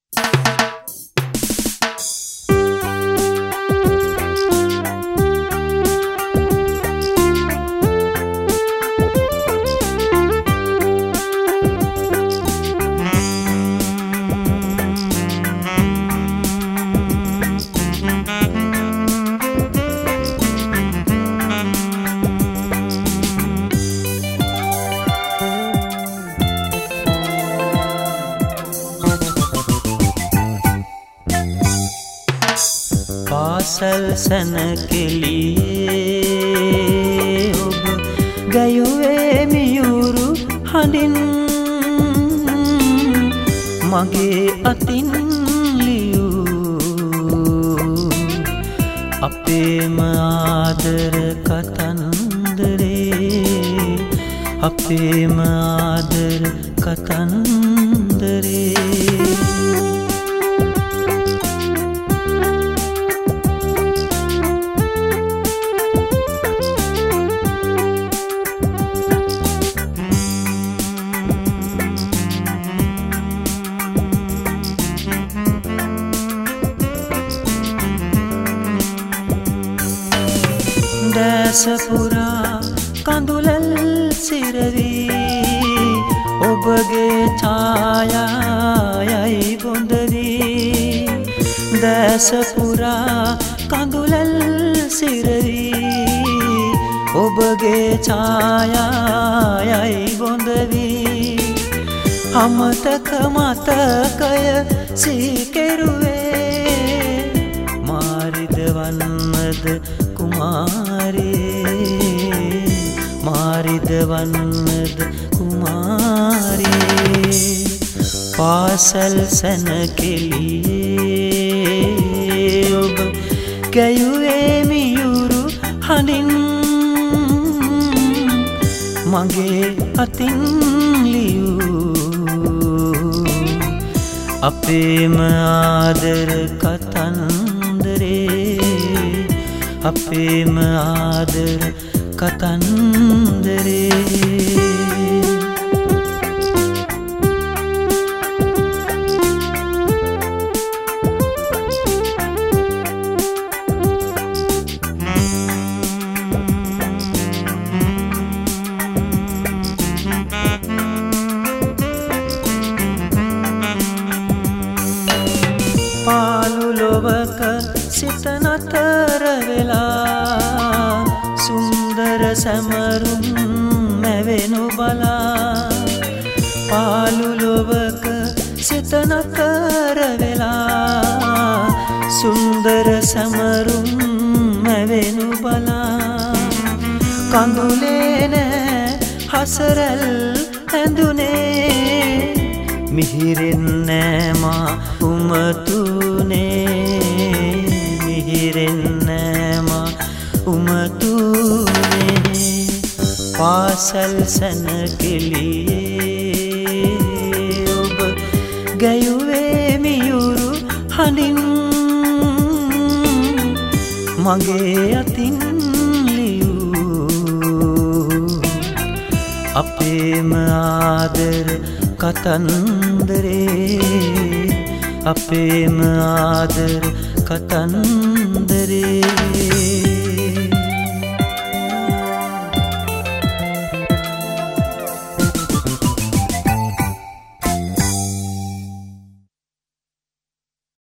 පාසල් සැනකෙළියේ ඔබ ගැයුවේ මියුරු හඬින් මගේ අතින් ලියූ අපේම ආදර කතන්දරේ අපේම ආදර කතන්දරේ දැසපුරා කඳුලල් සිරවී ඔබගේ ඡායායයි බොඳවී දැසපුරා කඳුලල් සිරවී ඔබගේ ඡායායයි බොඳවී අමතක මතකය සීකෙරුවේ මාරිද වන්නද කුමාරී මාරිද වන්නද කුමාරී පාසල් සැනකෙළියේ ඔබ ගැයුවේ මියුරු හඬින් මගේ අතින් ලියූ අපේම ආදර කතන්දරේ අපේම ආදර කතන්දරේ පාළු ලොවක සිත නතර වෙලා සුන්දර සැමරුම් මැවෙනු බලා පාළු ලොවක සිත නතර වෙලා සුන්දර සැමරුම් මැවෙනු බලා කඳුලේ නෑ හසරල් ඇඳුනේ මිහිරෙන් නෑ මා උමතුනේ මිහිරෙන් නෑ මා උමතුනේ පාසල් සැනකෙළියේ ඔබ ගැයුවේ මියුරු හඬින් මගේ අතින් ලියූ අපේම ආදර කතන්දරේ අපේම ආදර කතන්දරේ